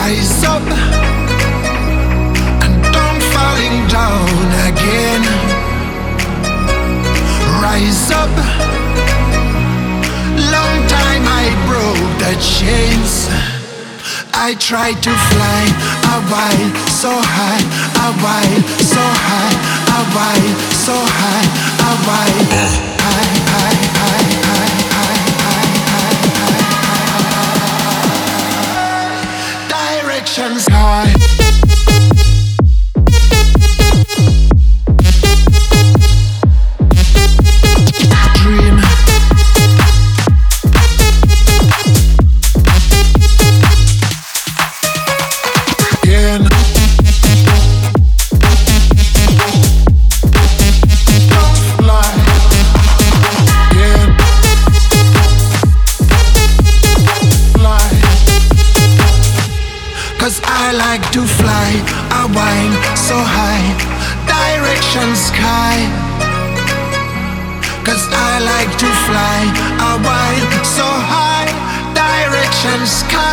Rise up and don't falling down again. Rise up. Long time I broke the chains. I tried to fly a while so high, a while so high, a while so high, a while high, high, high, high, high, high, high, high. Directions high. Cause I like to fly a while so high, direction sky. Cause I like to fly a while so high, direction sky.